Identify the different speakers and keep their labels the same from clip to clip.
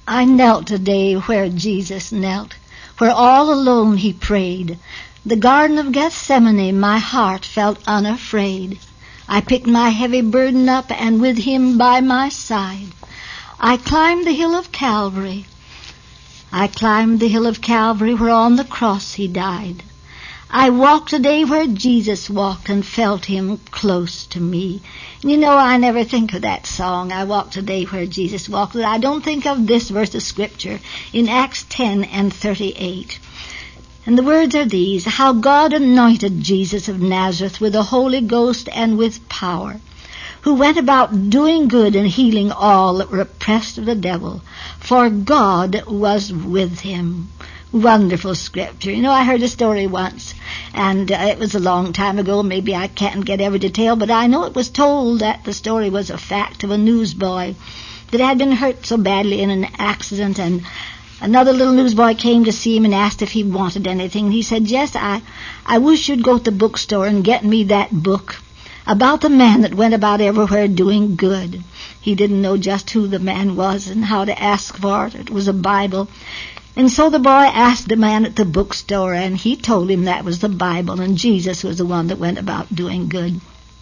Speaker 1: I knelt today where Jesus knelt, where all alone he prayed. The Garden of Gethsemane, my heart felt unafraid. I picked my heavy burden up, and with him by my side, I climbed the hill of Calvary. I climbed the hill of Calvary where on the cross he died. I walked today where Jesus walked and felt him close to me. You know, I never think of that song, I walked today where Jesus walked, but I don't think of this verse of Scripture in Acts 10:38. And the words are these: how God anointed Jesus of Nazareth with the Holy Ghost and with power, who went about doing good and healing all that were oppressed of the devil, for God was with him. Wonderful Scripture. You know, I heard a story once, and it was a long time ago. Maybe I can't get every detail, but I know it was told that the story was a fact of a newsboy that had been hurt so badly in an accident, and another little newsboy came to see him and asked if he wanted anything. He said, yes, I wish you'd go to the bookstore and get me that book about the man that went about everywhere doing good. He didn't know just who the man was and how to ask for it. It was a Bible. And so the boy asked the man at the bookstore, and he told him that was the Bible, and Jesus was the one that went about doing good.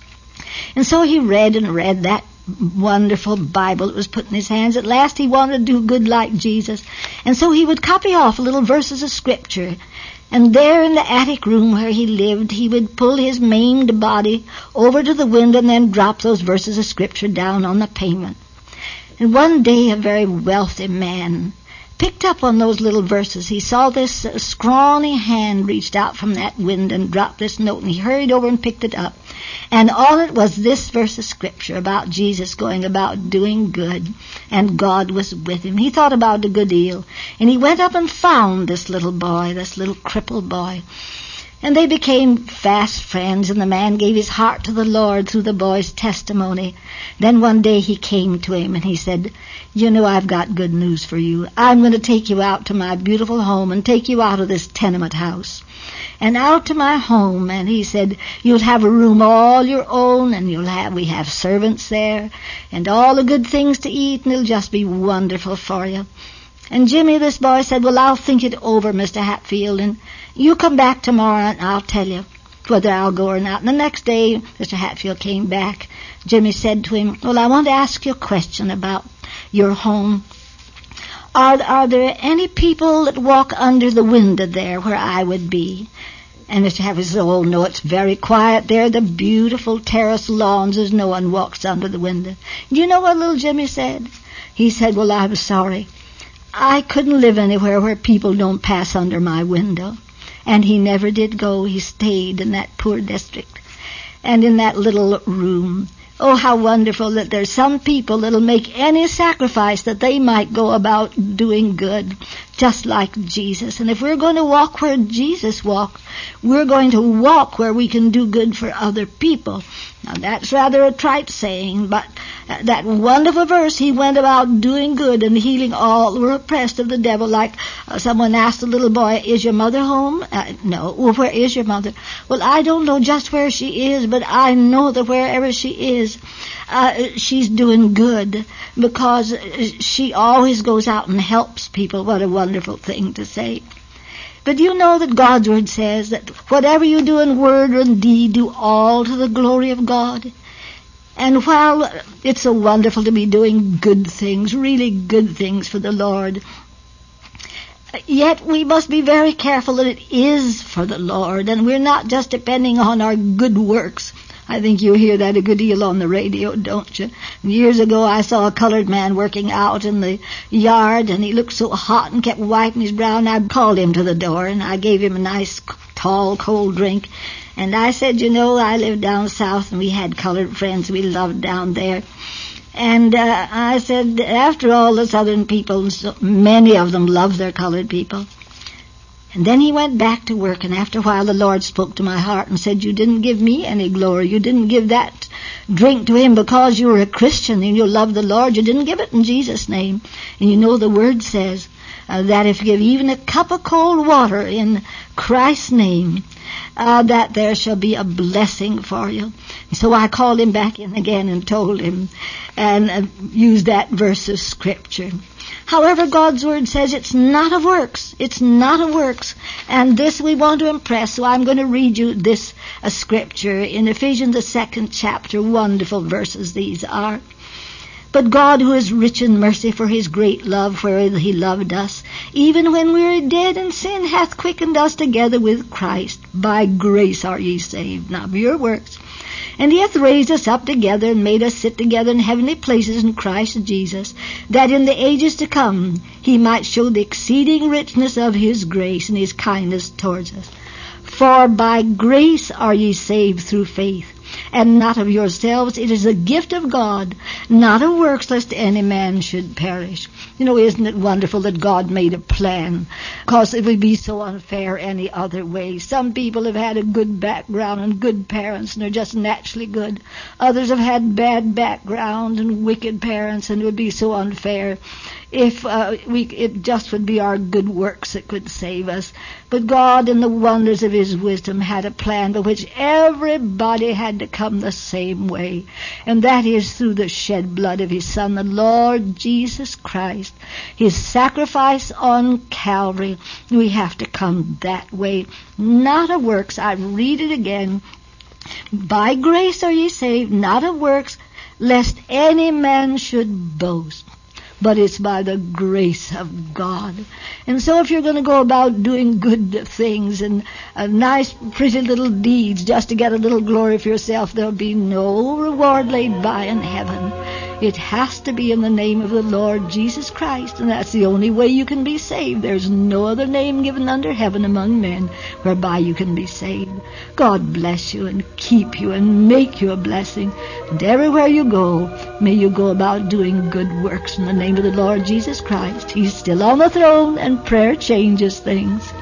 Speaker 1: And so he read and read that wonderful Bible that was put in his hands. At last he wanted to do good like Jesus, and so he would copy off little verses of Scripture. And there in the attic room where he lived, he would pull his maimed body over to the window and then drop those verses of Scripture down on the pavement. And one day a very wealthy man picked up on those little verses. He saw this scrawny hand reached out from that window and dropped this note, and he hurried over and picked it up. And on it was this verse of Scripture about Jesus going about doing good, and God was with him. He thought about it a good deal, and he went up and found this little boy, this little crippled boy. And they became fast friends, and the man gave his heart to the Lord through the boy's testimony. Then one day he came to him and he said, you know, I've got good news for you. I'm going to take you out to my beautiful home and take you out of this tenement house and out to my home. And he said, you'll have a room all your own, and we have servants there and all the good things to eat, and it'll just be wonderful for you. And Jimmy, this boy, said, well, I'll think it over, Mr. Hatfield, and you come back tomorrow and I'll tell you whether I'll go or not. And the next day, Mr. Hatfield came back. Jimmy said to him, well, I want to ask you a question about your home. Are there any people that walk under the window there where I would be? And Mr. Hatfield said, oh, no, it's very quiet there. The beautiful terrace lawns, as no one walks under the window. Do you know what little Jimmy said? He said, well, I'm sorry. I couldn't live anywhere where people don't pass under my window. And he never did go. He stayed in that poor district and in that little room. Oh, how wonderful that there's some people that'll make any sacrifice that they might go about doing good, just like Jesus. And if we're going to walk where Jesus walked, we're going to walk where we can do good for other people. Now, that's rather a trite saying, but that wonderful verse, he went about doing good and healing all who were oppressed of the devil, like someone asked a little boy, is your mother home? No. Well, where is your mother? Well, I don't know just where she is, but I know that wherever she is, she's doing good, because she always goes out and helps people. What a wonderful thing to say. But you know that God's Word says that whatever you do in word or in deed, do all to the glory of God. And while it's so wonderful to be doing good things, really good things for the Lord, yet we must be very careful that it is for the Lord, and we're not just depending on our good works. I think you hear that a good deal on the radio, don't you? Years ago I saw a colored man working out in the yard, and he looked so hot and kept wiping his brow, and I called him to the door, and I gave him a nice, tall, cold drink. And I said, you know, I live down south, and we had colored friends we loved down there. And I said, after all, the southern people, so many of them love their colored people. And then he went back to work, and after a while the Lord spoke to my heart and said, you didn't give me any glory. You didn't give that drink to him because you were a Christian and you love the Lord. You didn't give it in Jesus' name. And you know the Word says that if you give even a cup of cold water in Christ's name, that there shall be a blessing for you. So I called him back in again and told him and used that verse of Scripture. However, God's Word says it's not of works. It's not of works. And this we want to impress, so I'm going to read you this scripture in Ephesians, the 2nd chapter. Wonderful verses these are. But God, who is rich in mercy, for his great love wherewith he loved us, even when we were dead in sin, hath quickened us together with Christ. By grace are ye saved, not of your works. And he hath raised us up together, and made us sit together in heavenly places in Christ Jesus, that in the ages to come he might show the exceeding richness of his grace and his kindness towards us. For by grace are ye saved through faith, and not of yourselves. It is a gift of God, not of works, lest any man should perish. You know, isn't it wonderful that God made a plan? Because it would be so unfair any other way. Some people have had a good background and good parents, and they're just naturally good. Others have had bad background and wicked parents, and it would be so unfair if it just would be our good works that could save us. But God, in the wonders of his wisdom, had a plan by which everybody had to come the same way, and that is through the shed blood of his Son, the Lord Jesus Christ. His sacrifice on Calvary. We have to come that way, not of works. I read it again. By grace are ye saved, not of works, lest any man should boast. But it's by the grace of God. And so if you're going to go about doing good things and nice, pretty little deeds just to get a little glory for yourself, there'll be no reward laid by in heaven. It has to be in the name of the Lord Jesus Christ, and that's the only way you can be saved. There's no other name given under heaven among men whereby you can be saved. God bless you and keep you and make you a blessing. And everywhere you go, may you go about doing good works in the name of the Lord Jesus Christ. He's still on the throne, and prayer changes things.